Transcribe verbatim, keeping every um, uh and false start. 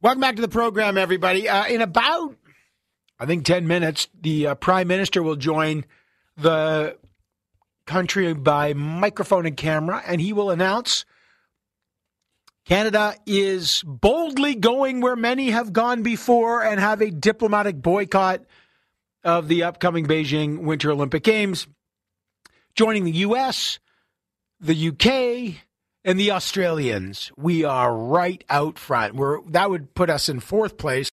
Welcome back to the program, everybody. Uh, in about, I think, ten minutes, the uh, Prime Minister will join the country by microphone and camera, and he will announce Canada is boldly going where many have gone before and have a diplomatic boycott of the upcoming Beijing Winter Olympic Games, joining the U S, the U K, and the Australians. We are right out front. We're, that would put us in fourth place.